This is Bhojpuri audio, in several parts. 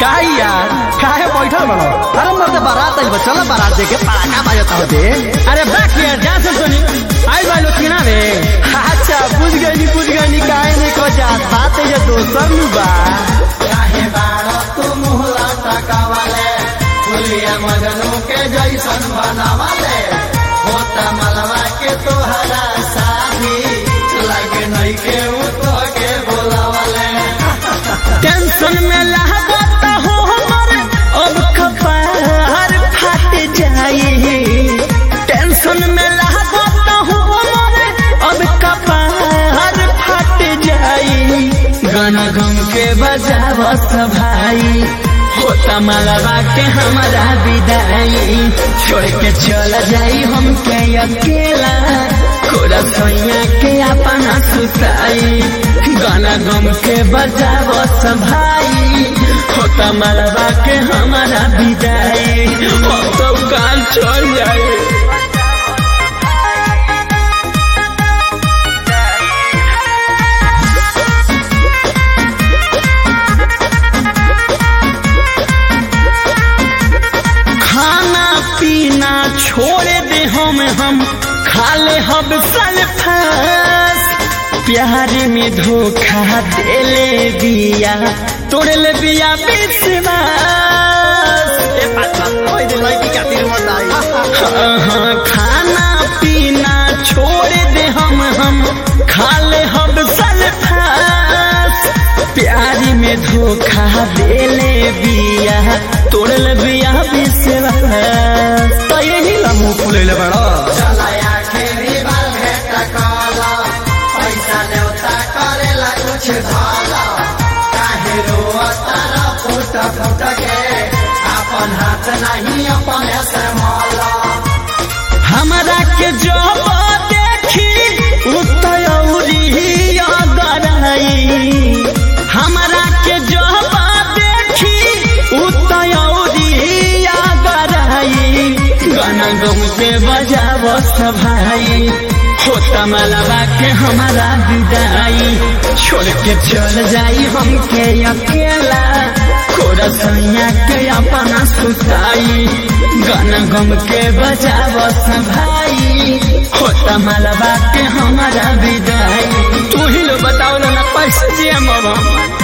का यार काहे बैठल बनो? अरे मर्द बारात आई चल बारात देखे पटाखा बजता हो दे। अरे बैठ यार जा सब सुनी आई बालो किना रे। अच्छा बुझ गई काहे नहीं को जा बात है जो दोसर नु बा। काहे बाड़ा तू मुहला टकावाले पुलिया मजनू के जैसन बनावाले होता मलवा के तोहरा शादी लगे नहीं के तो के बोलावाले। टेंशन में लागत हो हमर अब कपार फट जाई। टेंशन में लागत हो हमर अब कपार फट जाई। गाना गम के बजावत भाई होता मलबा के हमारा विदाई। छोड़ के चल जाई हमके अकेला कोरा सोया के अपना सुताई। गाना गम के बजावत भाई होता मलबा के हमारा विदाई। अब तो कान चल जाए। पीना छोड़ दे हम खाले हब सल्फास। प्यार में धोखा देले बिया तोड़ले बिया विश्वास। खाना पीना छोड़ दे हम खाले हब सल्फास। प्यार में धोखा देले बिया तोड़ले बिया विश्वास। तो यही लम्बू फुले बड़ा चलाया खेरी बाल भेट काला पैसा देवता करेला कुछ भाला। काहे रोता रा फूट फूट के अपन हाथ नहीं अपन से माला। हमरा के जब देखी उतौरी अगराई। हमरा के जब देखी उतौरी अगराई। गाना गम के बजावत भाई होता मलबा के हमारा विदाई। छोड़ के चल जाई हमके अकेला कोरा सैया के अपना सुताई। गाना गम के बजावत भाई होता मलबा के हमारा विदाई। तू ही लो बताओ ना कैसे जिया मवा।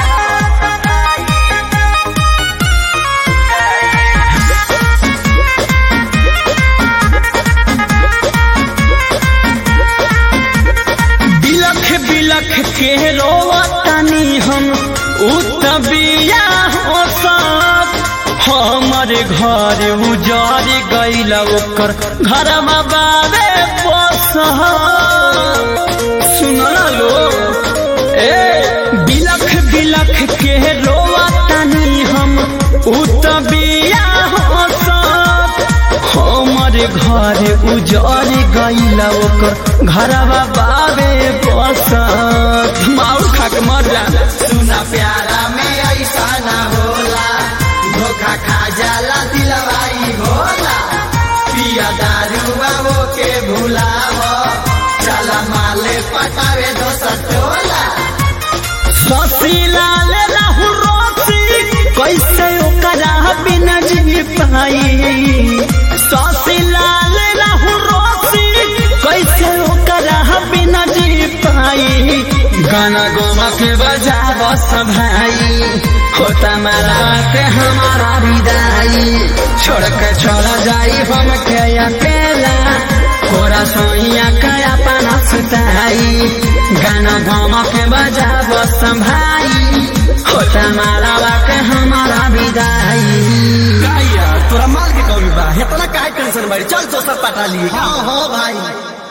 बिलख के रोवतानी हम उतबिया हो सब। हमर घर उजड़ गइल ओकर घर में बाबे बस। सुन लो बिलख के रोवतानी हम उतबिया हो सब। हमर घर उजड़ गइल ओकर घरवा बाबे बस। माउर खा के मर जा। सुना प्यारा में ऐसा ना होला धोखा खा जाला दिलवाई भोला। पिया दारू बाबो के भुलावो चला माले पटावे दोसर टोला। शशि लाल राहु रोसी कैसे ओकरा बिना जी पाई। शशि लाल राहु रोसी कैसे ओकरा बिना जी पाई। गाना गोमा के बजावत भाई होता मलबा के हमारा विदाई। छोड़ के चला जाई हमके अकेला कोरा सोइया के अपना सुताई। गाना गोमा के बजावत भाई होता मलबा के हमारा विदाई। यार तोरा माल के कमी बा इतना काहे टेंशन बाड़ी। चल दोसर पटा लिए। हाँ हो भाई।